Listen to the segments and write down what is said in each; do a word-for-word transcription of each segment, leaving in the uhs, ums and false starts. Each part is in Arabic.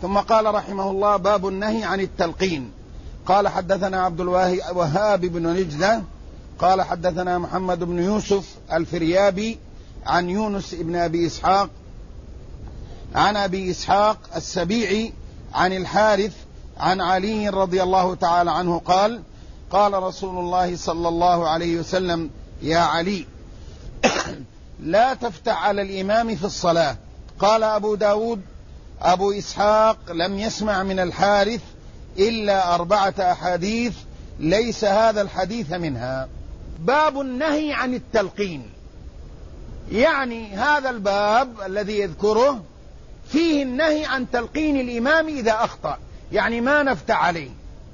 ثم قال رحمه الله: باب النهي عن التلقين. قال: حدثنا عبد الوهاب بن نجدة قال حدثنا محمد بن يوسف الفريابي عن يونس بن أبي إسحاق عن أبي إسحاق السبيعي عن الحارث عن علي رضي الله تعالى عنه قال: قال رسول الله صلى الله عليه وسلم: يا علي لا تفتح على الإمام في الصلاة. قال أبو داود: أبو إسحاق لم يسمع من الحارث إلا أربعة أحاديث ليس هذا الحديث منها. باب النهي عن التلقين، يعني هذا الباب الذي يذكره فيه النهي عن تلقين الإمام إذا أخطأ، يعني ما نفتح عليه.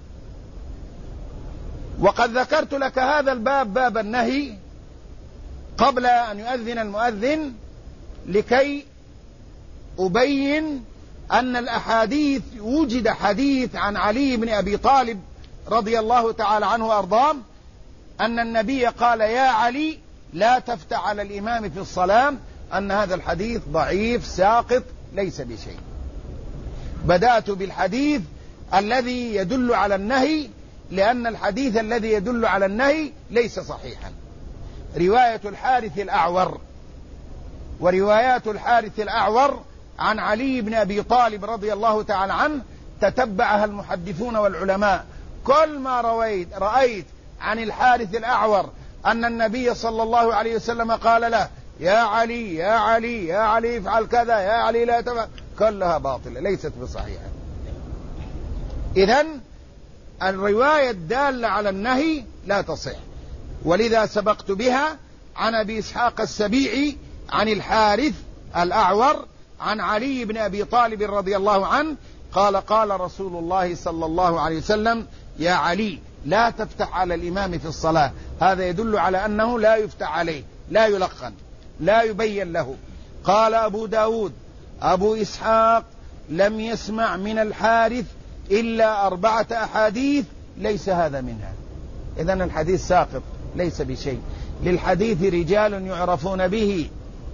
وقد ذكرت لك هذا الباب باب النهي قبل أن يؤذن المؤذن لكي أبين أن الأحاديث وجد حديث عن علي بن أبي طالب رضي الله تعالى عنه وأرضاه أن النبي قال: يا علي لا تفتح على الإمام في الصلاة، أن هذا الحديث ضعيف ساقط ليس بشيء. بدأت بالحديث الذي يدل على النهي لأن الحديث الذي يدل على النهي ليس صحيحا. رواية الحارث الأعور وروايات الحارث الأعور عن علي بن أبي طالب رضي الله تعالى عنه تتبعها المحدثون والعلماء. كل ما رويت رأيت عن الحارث الأعور أن النبي صلى الله عليه وسلم قال له: يا علي يا علي يا علي افعل كذا، يا علي لا تفعل، كلها باطلة ليست بصحيحة. إذن الرواية الدالة على النهي لا تصح، ولذا سبقت بها عن أبي إسحاق السبيعي عن الحارث الأعور عن علي بن أبي طالب رضي الله عنه قال: قال رسول الله صلى الله عليه وسلم: يا علي لا تفتح على الإمام في الصلاة. هذا يدل على أنه لا يفتح عليه، لا يلقن، لا يبين له. قال أبو داود: أبو إسحاق لم يسمع من الحارث إلا أربعة أحاديث ليس هذا منها. إذن الحديث ساقط ليس بشيء. للحديث رجال يعرفون به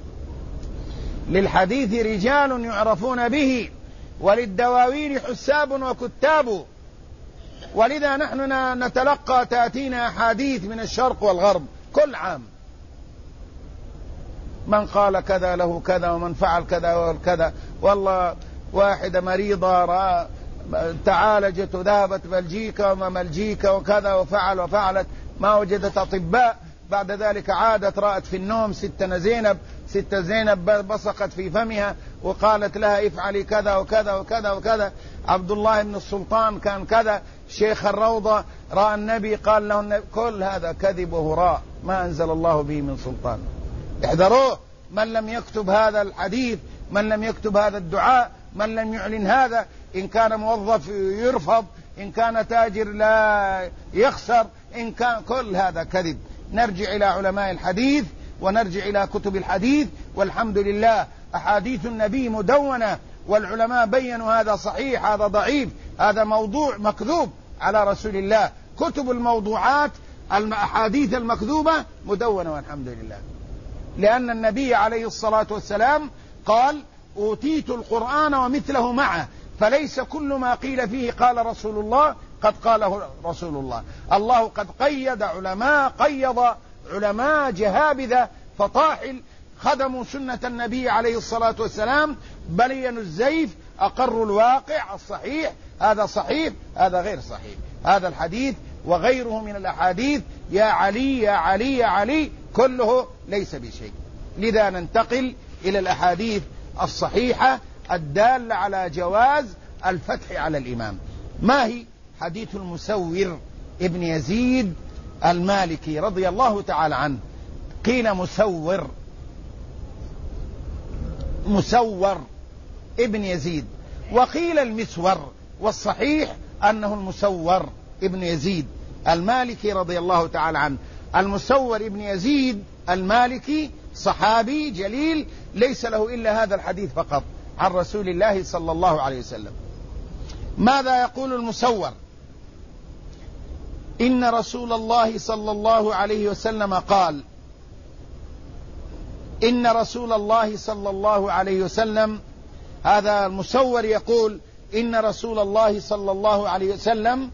للحديث رجال يعرفون به وللدواوين حساب وكتاب. ولذا نحن نتلقى تأتينا أحاديث من الشرق والغرب كل عام، من قال كذا له كذا ومن فعل كذا وكذا، والله واحدة مريضة تعالجت وذهبت بلجيكا وما بلجيكا وكذا وفعل وفعلت، ما وجدت أطباء، بعد ذلك عادت رأت في النوم ستنا زينب ستة زينب بصقت في فمها وقالت لها افعلي كذا وكذا وكذا وكذا. عبد الله بن السلطان كان كذا، شيخ الروضة رأى النبي قال له النبي. كل هذا كذب وهراء ما أنزل الله به من سلطان. احذروه، من لم يكتب هذا الحديث، من لم يكتب هذا الدعاء، من لم يعلن هذا، إن كان موظف يرفض، إن كان تاجر لا يخسر، إن كان كل هذا كذب. نرجع إلى علماء الحديث ونرجع إلى كتب الحديث، والحمد لله أحاديث النبي مدونة، والعلماء بيّنوا هذا صحيح هذا ضعيف هذا موضوع مكذوب على رسول الله. كتب الموضوعات الأحاديث المكذوبة مدونة والحمد لله، لأن النبي عليه الصلاة والسلام قال: أوتيت القرآن ومثله معه، فليس كل ما قيل فيه قال رسول الله قد قاله رسول الله. الله قد قيد علماء، قيض علماء جهابذة فطاحل خدموا سنة النبي عليه الصلاة والسلام، بلينوا الزيف، أقروا الواقع الصحيح، هذا صحيح هذا غير صحيح، هذا الحديث وغيره من الأحاديث يا علي يا علي يا علي كله ليس بشيء. لذا ننتقل إلى الأحاديث الصحيحة الدالة على جواز الفتح على الإمام. ما هي؟ حديث المسور ابن يزيد المالكي رضي الله تعالى عنه. قيل مسور مسور ابن يزيد، وقيل المسور، والصحيح أنه المسور ابن يزيد المالكي رضي الله تعالى عنه. المسور ابن يزيد المالكي صحابي جليل ليس له إلا هذا الحديث فقط عن رسول الله صلى الله عليه وسلم. ماذا يقول المسور؟ إن رسول الله صلى الله عليه وسلم قال إن رسول الله صلى الله عليه وسلم، هذا المسور يقول إن رسول الله صلى الله عليه وسلم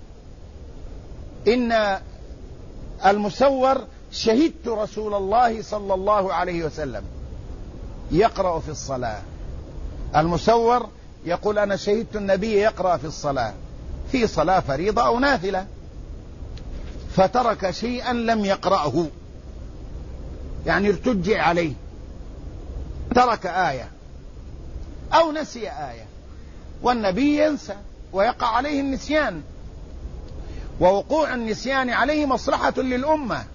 إن المسور شهدت رسول الله صلى الله عليه وسلم يقرأ في الصلاة. المسور يقول أنا شهدت النبي يقرأ في الصلاة، في صلاة فريضة أو نافلة، فترك شيئا لم يقرأه، يعني ارتجع عليه، ترك آية أو نسي آية، والنبي ينسى ويقع عليه النسيان، ووقوع النسيان عليه مصلحة للأمة.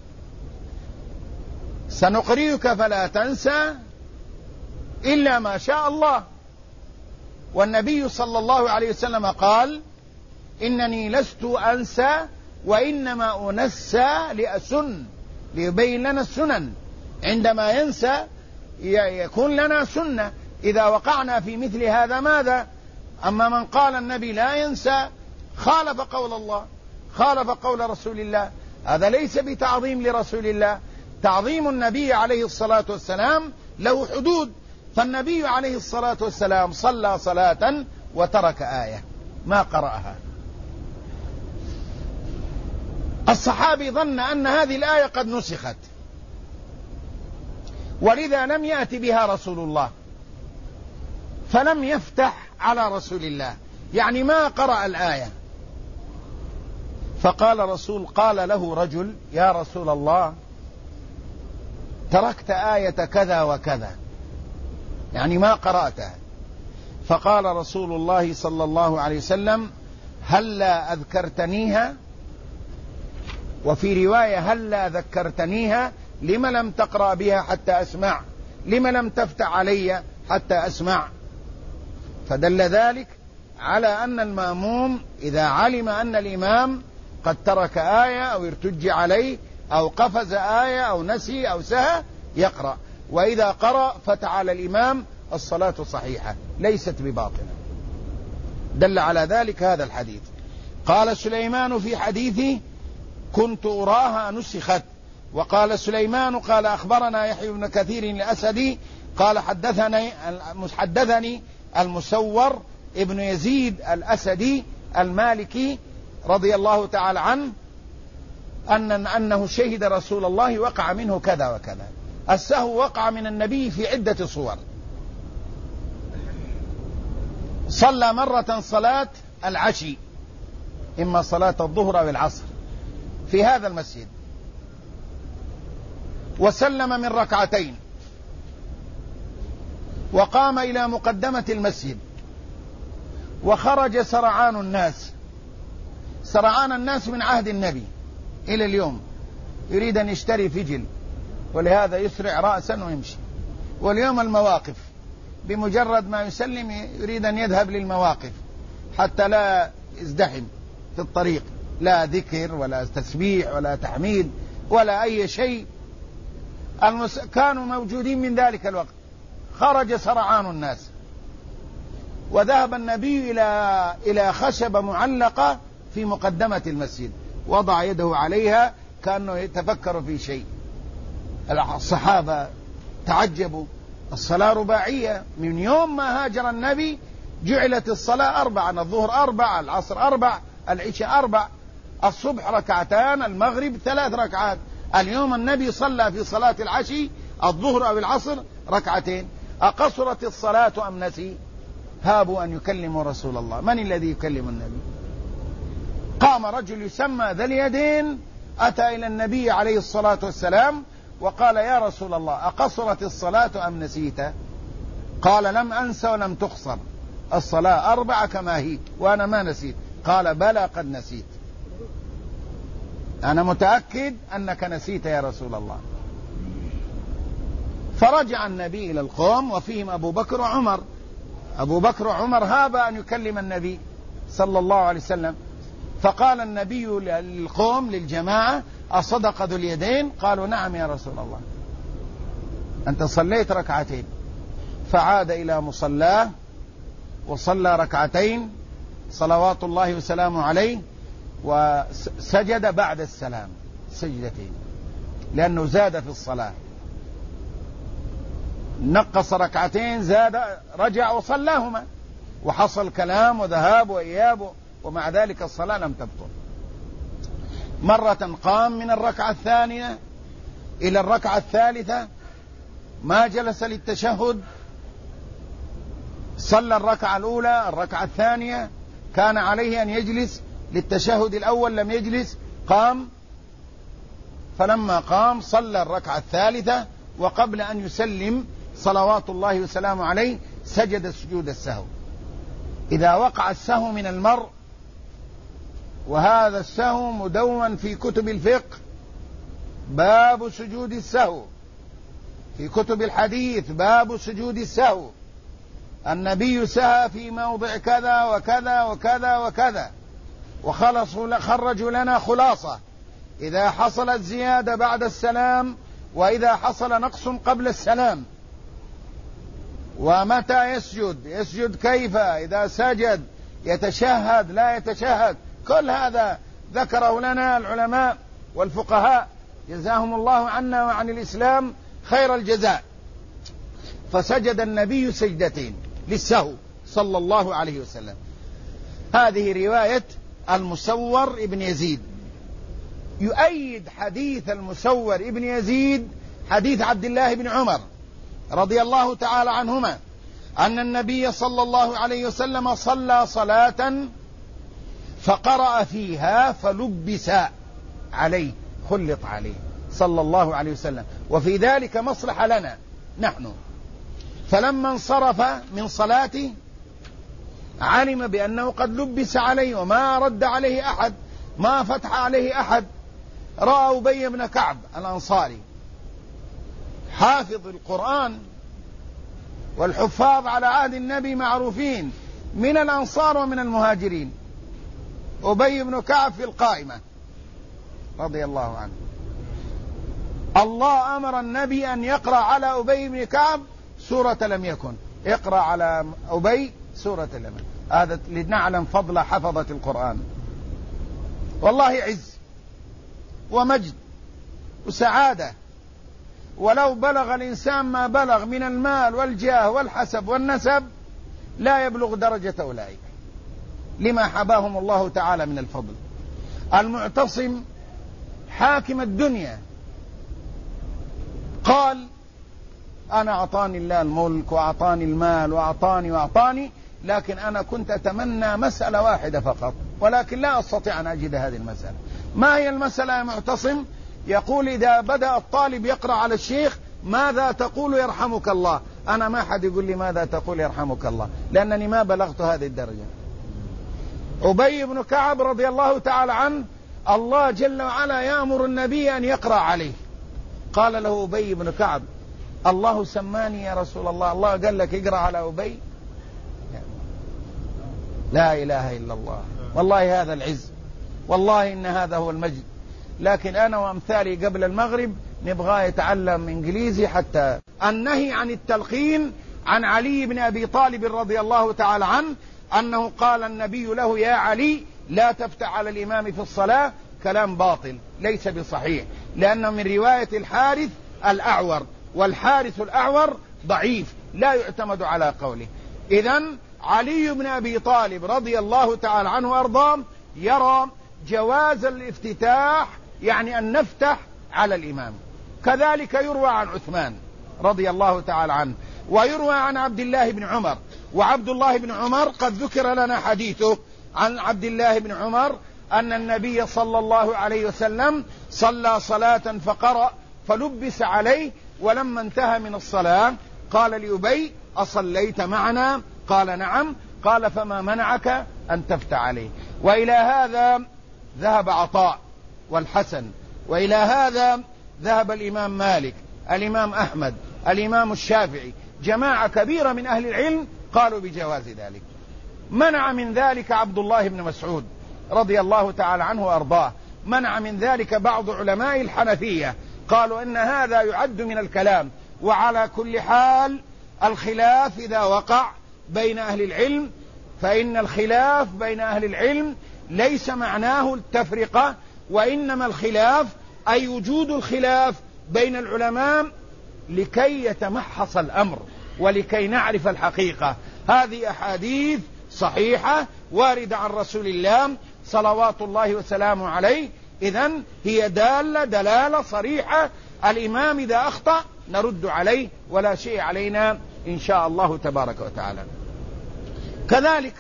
سنقرئك فلا تنسى إلا ما شاء الله. والنبي صلى الله عليه وسلم قال إنني لست أنسى وإنما أنسى لأسن، ليبين لنا السنن. عندما ينسى يكون لنا سنة إذا وقعنا في مثل هذا ماذا؟ أما من قال النبي لا ينسى خالف قول الله، خالف قول رسول الله، هذا ليس بتعظيم لرسول الله. تعظيم النبي عليه الصلاة والسلام له حدود. فالنبي عليه الصلاة والسلام صلى صلاة وترك آية ما قرأها. الصحابي ظن أن هذه الآية قد نسخت، ولذا لم يأتي بها رسول الله، فلم يفتح على رسول الله، يعني ما قرأ الآية. فقال رسول قال له رجل يا رسول الله تركت آية كذا وكذا، يعني ما قرأتها. فقال رسول الله صلى الله عليه وسلم هلا أذكرتنيها، وفي رواية هلا ذكرتنيها، لم لم تقرأ بها حتى أسمع، لم لم تفتح علي حتى أسمع. فدل ذلك على أن المأموم إذا علم أن الإمام قد ترك آية أو ارتج عليه أو قفز آية أو نسي أو سهى يقرأ، وإذا قرأ فتح على الإمام الصلاة صحيحة ليست بباطلة. دل على ذلك هذا الحديث. قال سليمان في حديثه كنت أراها نسخت. وقال سليمان قال أخبرنا يحيى بن كثير الأسدي قال حدثني حدثني المسور ابن يزيد الأسدي المالكي رضي الله تعالى عنه أن أنه شهد رسول الله وقع منه كذا وكذا. السهو وقع من النبي في عدة صور. صلى مرة صلاة العشي، إما صلاة الظهر أو العصر، في هذا المسجد، وسلم من ركعتين، وقام إلى مقدمة المسجد، وخرج سرعان الناس. سرعان الناس من عهد النبي إلى اليوم، يريد أن يشتري فجل ولهذا يسرع رأسا ويمشي. واليوم المواقف بمجرد ما يسلم يريد أن يذهب للمواقف حتى لا يزدحم في الطريق، لا ذكر ولا تسبيح ولا تحميد ولا أي شيء. المس... كانوا موجودين من ذلك الوقت. خرج سرعان الناس، وذهب النبي إلى إلى خشبة معلقة في مقدمة المسجد، وضع يده عليها كأنه يتفكر في شيء. الصحابة تعجبوا، الصلاة رباعية، من يوم ما هاجر النبي جعلت الصلاة أربعة، الظهر أربع، العصر أربع، العشاء أربع، الصبح ركعتان، المغرب ثلاث ركعات. اليوم النبي صلى في صلاة العشي الظهر أو العصر ركعتين. أقصرت الصلاة أم نسي؟ هابوا أن يكلموا رسول الله. من الذي يكلم النبي؟ قام رجل يسمى ذا اليدين أتى إلى النبي عليه الصلاة والسلام وقال يا رسول الله أقصرت الصلاة أم نسيت؟ قال لم أنس ولم تقصر، الصلاة أربعة كما هي وأنا ما نسيت. قال بلى قد نسيت، أنا متأكد أنك نسيت يا رسول الله. فرجع النبي إلى القوم وفيهم أبو بكر وعمر. أبو بكر وعمر هاب أن يكلم النبي صلى الله عليه وسلم. فقال النبي للقوم للجماعة أصدق ذو اليدين؟ قالوا نعم يا رسول الله، أنت صليت ركعتين. فعاد إلى مصلاه وصلى ركعتين صلوات الله وسلامه عليه، وسجد بعد السلام سجدتين لأنه زاد في الصلاة، نقص ركعتين زاد، رجع وصلاهما. وحصل كلام وذهاب وإياب، ومع ذلك الصلاة لم تبطل. مرة قام من الركعة الثانية إلى الركعة الثالثة ما جلس للتشهد، صلى الركعة الأولى، الركعة الثانية كان عليه أن يجلس للتشهد الأول لم يجلس، قام، فلما قام صلى الركعة الثالثة، وقبل أن يسلم صلوات الله وسلامه عليه سجد سجود السهو. إذا وقع السهو من المرء، وهذا السهو مدون في كتب الفقه، باب سجود السهو، في كتب الحديث باب سجود السهو، النبي سهى في موضع كذا وكذا وكذا وكذا، وخلصوا خرجوا لنا خلاصة: إذا حصلت زيادة بعد السلام، وإذا حصل نقص قبل السلام، ومتى يسجد، يسجد كيف، إذا سجد يتشهد لا يتشهد، كل هذا ذكره لنا العلماء والفقهاء جزاهم الله عنا وعن الإسلام خير الجزاء. فسجد النبي سجدتين للسهو صلى الله عليه وسلم. هذه رواية المسور ابن يزيد. يؤيد حديث المسور ابن يزيد حديث عبد الله بن عمر رضي الله تعالى عنهما أن النبي صلى الله عليه وسلم صلى صلاة فقرأ فيها فلبس عليه، خلط عليه صلى الله عليه وسلم، وفي ذلك مصلحة لنا نحن. فلما انصرف من صلاته علم بأنه قد لبس عليه وما رد عليه أحد، ما فتح عليه أحد. رأى أبي بن كعب الأنصاري حافظ القرآن، والحفاظ على عهد النبي معروفين من الأنصار ومن المهاجرين، أبي بن كعب في القائمة رضي الله عنه. الله أمر النبي أن يقرأ على أبي بن كعب سورة لم يكن، اقرأ على أبي سورة لم يكن. هذا لنعلم فضل حفظة القرآن. والله عز ومجد وسعادة، ولو بلغ الإنسان ما بلغ من المال والجاه والحسب والنسب لا يبلغ درجة أولئك لما حباهم الله تعالى من الفضل. المعتصم حاكم الدنيا قال: أنا أعطاني الله الملك وأعطاني المال وأعطاني وأعطاني، لكن أنا كنت أتمنى مسألة واحدة فقط، ولكن لا أستطيع أن أجد هذه المسألة. ما هي المسألة يا معتصم؟ يقول: إذا بدأ الطالب يقرأ على الشيخ: ماذا تقول يرحمك الله؟ أنا ما حد يقول لي ماذا تقول يرحمك الله، لأنني ما بلغت هذه الدرجة. أبي بن كعب رضي الله تعالى عنه الله جل وعلا يأمر النبي أن يقرأ عليه. قال له أبي بن كعب: الله سماني يا رسول الله، الله قال لك اقرأ على أبي؟ لا إله إلا الله. والله هذا العز، والله إن هذا هو المجد. لكن أنا وأمثالي قبل المغرب نبغى يتعلم إنجليزي. حتى النهي عن التلقين عن علي بن أبي طالب رضي الله تعالى عنه أنه قال النبي له: يا علي لا تفتح على الإمام في الصلاة، كلام باطل ليس بصحيح، لأنه من رواية الحارث الأعور، والحارث الأعور ضعيف لا يعتمد على قوله. إذن علي بن أبي طالب رضي الله تعالى عنه وأرضاه يرى جواز الافتتاح، يعني أن نفتح على الإمام. كذلك يروى عن عثمان رضي الله تعالى عنه، ويروى عن عبد الله بن عمر. وعبد الله بن عمر قد ذكر لنا حديثه عن عبد الله بن عمر أن النبي صلى الله عليه وسلم صلى صلاة فقرأ فلبس عليه، ولما انتهى من الصلاة قال لأبي: أصليت معنا؟ قال: نعم. قال: فما منعك أن تفتح عليه؟ وإلى هذا ذهب عطاء والحسن، وإلى هذا ذهب الإمام مالك، الإمام أحمد، الإمام الشافعي، جماعة كبيرة من أهل العلم قالوا بجواز ذلك. منع من ذلك عبد الله بن مسعود رضي الله تعالى عنه وأرضاه، منع من ذلك بعض علماء الحنفية، قالوا إن هذا يعد من الكلام. وعلى كل حال الخلاف إذا وقع بين أهل العلم، فإن الخلاف بين أهل العلم ليس معناه التفرقة، وإنما الخلاف أي وجود الخلاف بين العلماء لكي يتمحص الأمر ولكي نعرف الحقيقة. هذه أحاديث صحيحة واردة عن رسول الله صلوات الله وسلامه عليه. إذن هي دالة دلالة صريحة. الإمام إذا أخطأ نرد عليه ولا شيء علينا إن شاء الله تبارك وتعالى. كذلك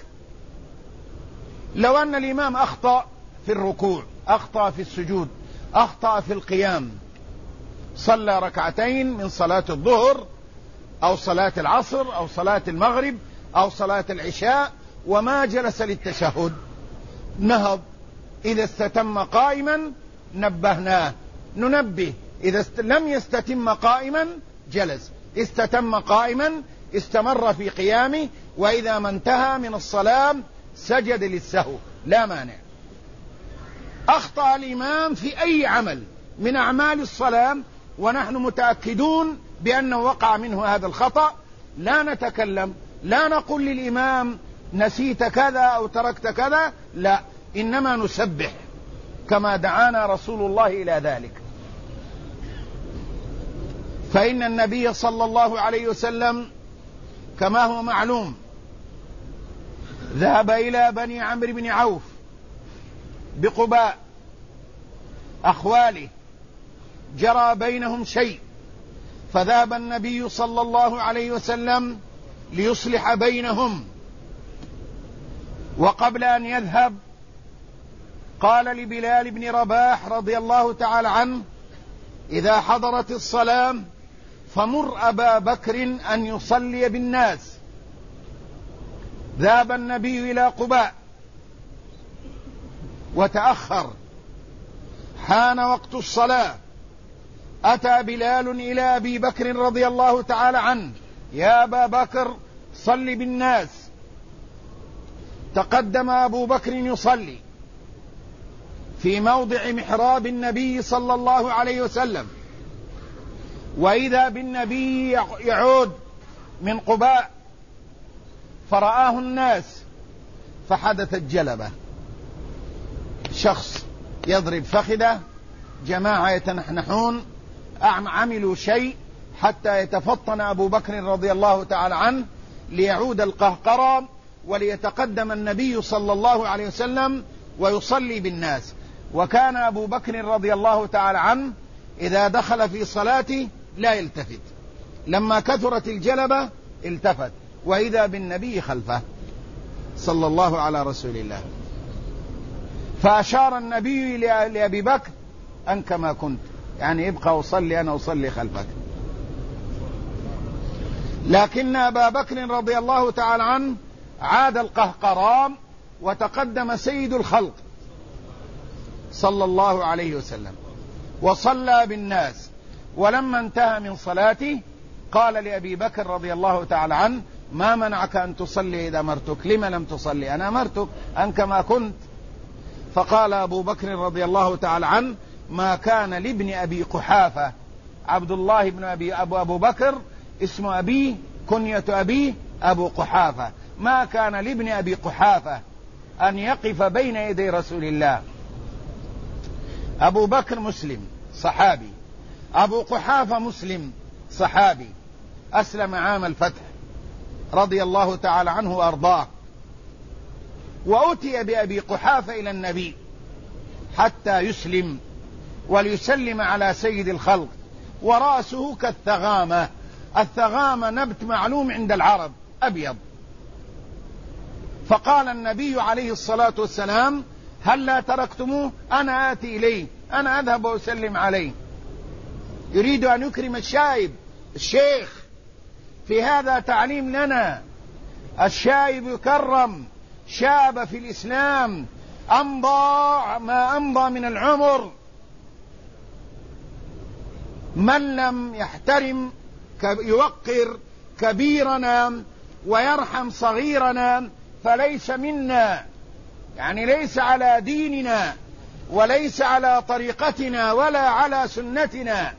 لو أن الإمام أخطأ في الركوع، أخطأ في السجود، أخطأ في القيام، صلى ركعتين من صلاة الظهر أو صلاة العصر أو صلاة المغرب أو صلاة العشاء وما جلس للتشهد، نهض، إذا استتم قائما نبهناه، ننبه. إذا لم يستتم قائما جلس، استتم قائما استمر في قيامه، وإذا ما انتهى من الصلاة سجد للسهو لا مانع. أخطأ الإمام في أي عمل من أعمال الصلاة ونحن متأكدون بأنه وقع منه هذا الخطأ، لا نتكلم، لا نقول للإمام نسيت كذا أو تركت كذا، لا، إنما نسبح كما دعانا رسول الله إلى ذلك. فإن النبي صلى الله عليه وسلم كما هو معلوم ذهب إلى بني عمرو بن عوف بقباء أخواله، جرى بينهم شيء، فذهب النبي صلى الله عليه وسلم ليصلح بينهم، وقبل أن يذهب قال لبلال بن رباح رضي الله تعالى عنه: إذا حضرت الصلاة فمر أبا بكر أن يصلي بالناس. ذهب النبي إلى قباء وتأخر، حان وقت الصلاة، أتى بلال إلى أبي بكر رضي الله تعالى عنه: يا أبا بكر صل بالناس. تقدم أبو بكر يصلي في موضع محراب النبي صلى الله عليه وسلم، وإذا بالنبي يعود من قباء فرآه الناس، فحدثت جلبة، شخص يضرب فخذه، جماعة يتنحنحون، عملوا شيء حتى يتفطن أبو بكر رضي الله تعالى عنه ليعود القهقرى وليتقدم النبي صلى الله عليه وسلم ويصلي بالناس. وكان أبو بكر رضي الله تعالى عنه إذا دخل في صلاته لا يلتفت، لما كثرت الجلبة التفت، وإذا بالنبي خلفه صلى الله على رسول الله، فأشار النبي لأبي بكر: أن كما كنت، يعني ابقى وصلي، أنا أصلي خلفك. لكن أبا بكر رضي الله تعالى عنه عاد القهقرام وتقدم سيد الخلق صلى الله عليه وسلم وصلى بالناس، ولما انتهى من صلاته قال لأبي بكر رضي الله تعالى عنه: ما منعك أن تصلي إذا أمرتك؟ لما لم تصلي؟ أنا أمرتك أن كما كنت. فقال أبو بكر رضي الله تعالى عنه: ما كان لابن أبي قحافة، عبد الله بن أبي أبو, أبو بكر اسم أبيه، كنية أبيه أبو قحافة، ما كان لابن أبي قحافة أن يقف بين يدي رسول الله. أبو بكر مسلم صحابي، أبو قحافة مسلم صحابي، أسلم عام الفتح رضي الله تعالى عنه وأرضاه، وأتي بأبي قحافة إلى النبي حتى يسلم وليسلم على سيد الخلق، ورأسه كالثغامة. الثغامة نبت معلوم عند العرب أبيض. فقال النبي عليه الصلاة والسلام: هل لا تركتموه؟ أنا آتي إليه، أنا أذهب وأسلم عليه. يريد أن يكرم الشايب الشيخ، في هذا تعليم لنا. الشايب يكرم، شاب في الإسلام، أمضى ما أمضى من العمر. من لم يحترم يوقر كبيرنا ويرحم صغيرنا فليس منا، يعني ليس على ديننا وليس على طريقتنا ولا على سنتنا.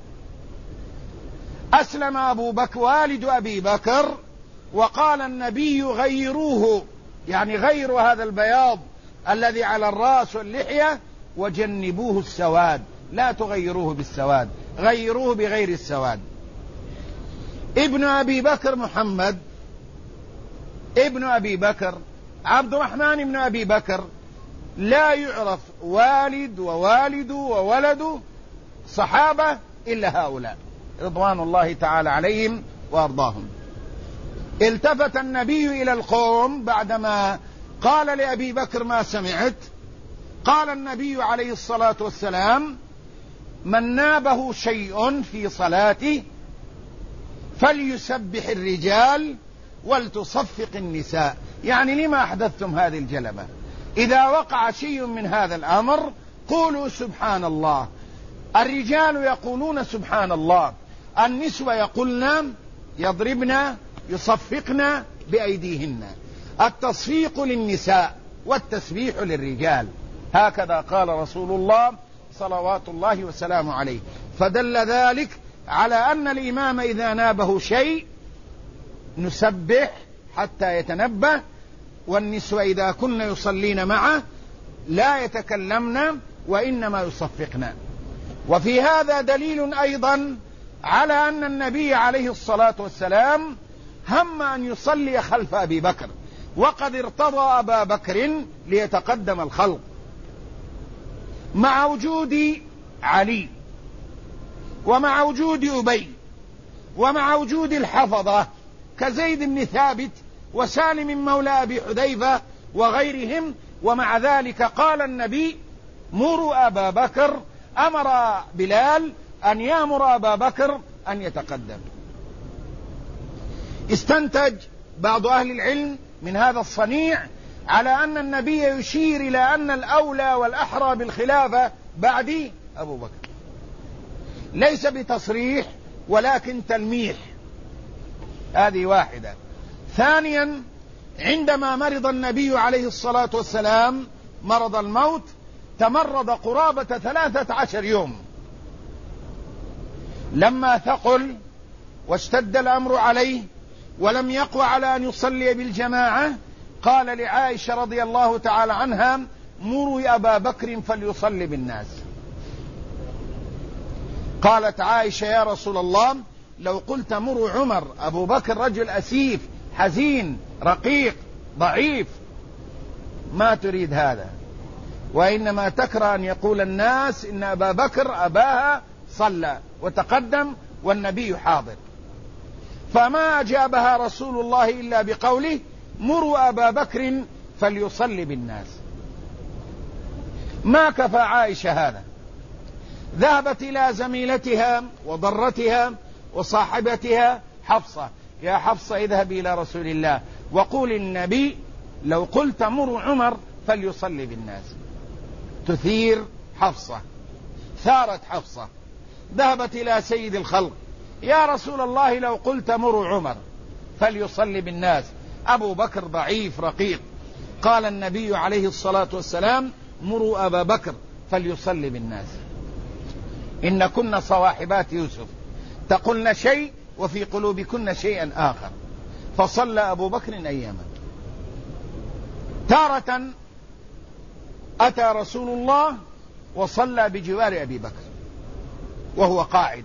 أسلم أبو بكر والد أبي بكر، وقال النبي: غيروه، يعني غيروا هذا البياض الذي على الرأس واللحية، وجنبوه السواد، لا تغيروه بالسواد، غيروه بغير السواد. ابن أبي بكر محمد ابن أبي بكر عبد الرحمن بن أبي بكر لا يعرف والد ووالد وولد صحابة إلا هؤلاء رضوان الله تعالى عليهم وأرضاهم. التفت النبي إلى القوم بعدما قال لأبي بكر ما سمعت، قال النبي عليه الصلاة والسلام: من نابه شيء في صلاته فليسبح الرجال ولتصفق النساء. يعني لما أحدثتم هذه الجلبة؟ إذا وقع شيء من هذا الأمر قولوا سبحان الله. الرجال يقولون سبحان الله، النسوة يقولن يضربن يصفقن بأيديهن. التصفيق للنساء والتسبيح للرجال، هكذا قال رسول الله صلوات الله وسلامه عليه. فدل ذلك على أن الإمام إذا نابه شيء نسبح حتى يتنبه، والنسوة إذا كن يصلين معه لا يتكلمن وإنما يصفقن. وفي هذا دليل أيضا على أن النبي عليه الصلاة والسلام هم أن يصلي خلف أبي بكر، وقد ارتضى أبا بكر ليتقدم الخلق مع وجود علي ومع وجود أبي ومع وجود الحفظة كزيد بن ثابت وسالم مولى أبي حذيفة وغيرهم. ومع ذلك قال النبي: مروا أبا بكر، أمر بلال أن يأمر أبا بكر أن يتقدم. استنتج بعض أهل العلم من هذا الصنيع على أن النبي يشير إلى أن الأولى والأحرى بالخلافة بعد أبو بكر، ليس بتصريح ولكن تلميح. هذه واحدة. ثانيا، عندما مرض النبي عليه الصلاة والسلام مرض الموت تمرض قرابة ثلاثة عشر يوم. لما ثقل واشتد الأمر عليه ولم يقوى على أن يصلي بالجماعة قال لعائشة رضي الله تعالى عنها: مروا أبا بكر فليصلي بالناس. قالت عائشة: يا رسول الله، لو قلت مروا عمر، أبو بكر رجل أسيف حزين رقيق ضعيف، ما تريد هذا، وإنما تكره أن يقول الناس إن أبا بكر أباها صلى وتقدم والنبي حاضر. فما أجابها رسول الله إلا بقوله: مروا أبا بكر فليصلي بالناس. ما كفى عائشة هذا، ذهبت إلى زميلتها وضرتها وصاحبتها حفصة: يا حفصة، اذهبي إلى رسول الله وقول النبي لو قلت مروا عمر فليصلي بالناس. تثير حفصة، ثارت حفصة، ذهبت إلى سيد الخلق: يا رسول الله، لو قلت مروا عمر فليصلي بالناس، أبو بكر ضعيف رقيق. قال النبي عليه الصلاة والسلام: مروا أبا بكر فليصلي بالناس. إن كن صواحبات يوسف تقولن شيء وفي قلوبكن شيئا آخر. فصلى أبو بكر أياما. تارة أتى رسول الله وصلى بجوار أبي بكر وهو قاعد.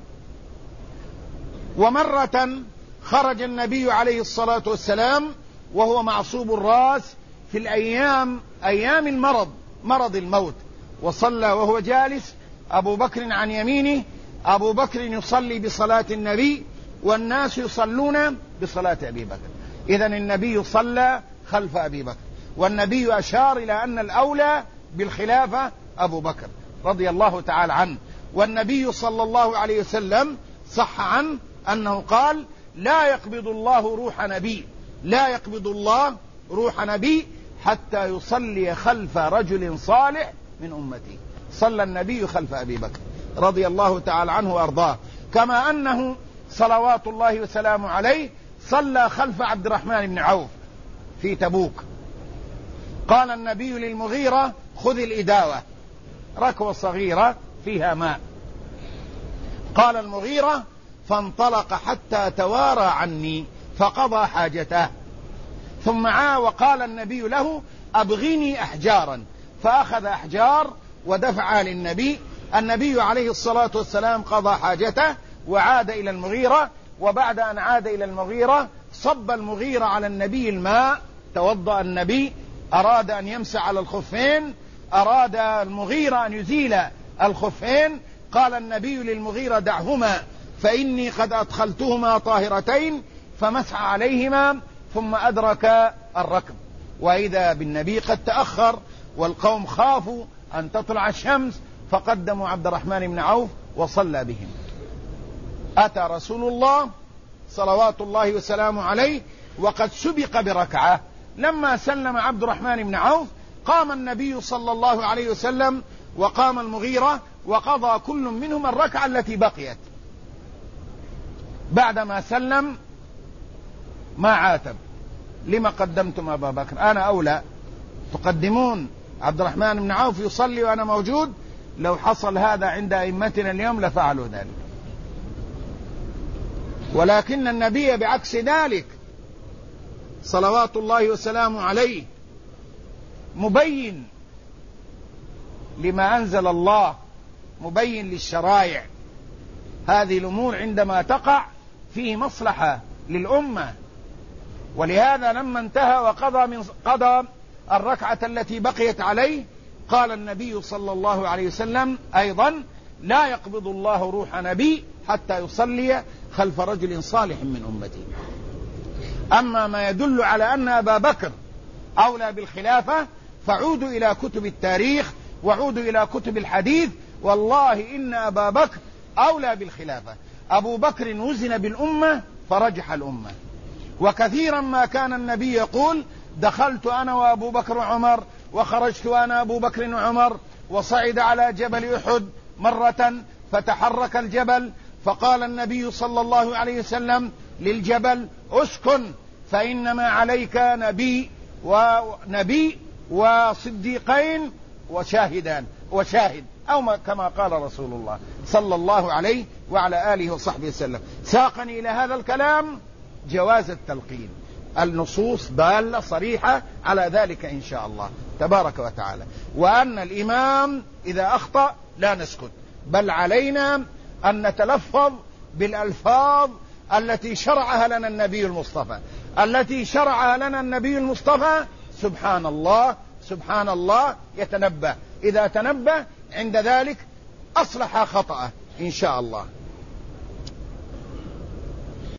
ومرة خرج النبي عليه الصلاة والسلام وهو معصوب الرأس في الأيام أيام المرض مرض الموت، وصلى وهو جالس، أبو بكر عن يمينه، أبو بكر يصلي بصلاة النبي والناس يصلون بصلاة أبي بكر. إذن النبي صلى خلف أبي بكر، والنبي أشار إلى أن الأولى بالخلافة أبو بكر رضي الله تعالى عنه. والنبي صلى الله عليه وسلم صح عنه أنه قال: لا يقبض الله روح نبي لا يقبض الله روح نبي حتى يصلي خلف رجل صالح من أمتي. صلى النبي خلف أبي بكر رضي الله تعالى عنه وأرضاه، كما أنه صلوات الله وسلامه عليه صلى خلف عبد الرحمن بن عوف في تبوك. قال النبي للمغيرة: خذ الإداوة، ركوة صغيرة فيها ماء. قال المغيرة: فانطلق حتى توارى عني فقضى حاجته. ثم عا وقال النبي له: أبغني أحجارا، فأخذ أحجار ودفعها للنبي. النبي عليه الصلاة والسلام قضى حاجته وعاد إلى المغيرة. وبعد أن عاد إلى المغيرة صب المغيرة على النبي الماء، توضأ النبي، أراد أن يمسح على الخفين، أراد المغيرة أن يزيل الخفين، قال النبي للمغيرة دعهما فإني قد أدخلتهما طاهرتين، فمسح عليهما ثم أدرك الركب. وإذا بالنبي قد تأخر والقوم خافوا أن تطلع الشمس، فقدموا عبد الرحمن بن عوف وصلى بهم. أتى رسول الله صلوات الله وسلامه عليه وقد سبق بركعة. لما سلم عبد الرحمن بن عوف قام النبي صلى الله عليه وسلم وقام المغيرة وقضى كل منهم الركعة التي بقيت. بعدما سلم ما عاتب: لما قدمتم أبا بكر؟ أنا أولى، تقدمون عبد الرحمن بن عوف يصلي وأنا موجود. لو حصل هذا عند أئمتنا اليوم لفعلوا ذلك، ولكن النبي بعكس ذلك صلوات الله وسلامه عليه مبين لما أنزل الله، مبين للشرائع. هذه الأمور عندما تقع فيه مصلحة للأمة، ولهذا لما انتهى وقضى من قضى الركعة التي بقيت عليه قال النبي صلى الله عليه وسلم أيضا: لا يقبض الله روح نبي حتى يصلي خلف رجل صالح من أمتي. أما ما يدل على أن أبا بكر أولى بالخلافة فعودوا إلى كتب التاريخ وعودوا إلى كتب الحديث. والله إن أبا بكر أولى بالخلافة. أبو بكر وزن بالأمة فرجح الأمة. وكثيرا ما كان النبي يقول: دخلت أنا وأبو بكر وعمر، وخرجت أنا أبو بكر وعمر، وصعد على جبل أحد مرة فتحرك الجبل، فقال النبي صلى الله عليه وسلم للجبل: اسكن فإنما عليك نبي ونبي وصديقين وشاهدان وشاهد، أو كما قال رسول الله صلى الله عليه وعلى آله وصحبه وسلم. ساقني إلى هذا الكلام جواز التلقين، النصوص دالة صريحة على ذلك إن شاء الله تبارك وتعالى. وأن الإمام إذا أخطأ لا نسكت، بل علينا أن نتلفظ بالألفاظ التي شرعها لنا النبي المصطفى، التي شرعها لنا النبي المصطفى. سبحان الله سبحان الله، يتنبه، إذا تنبه عند ذلك أصلح خطأه إن شاء الله.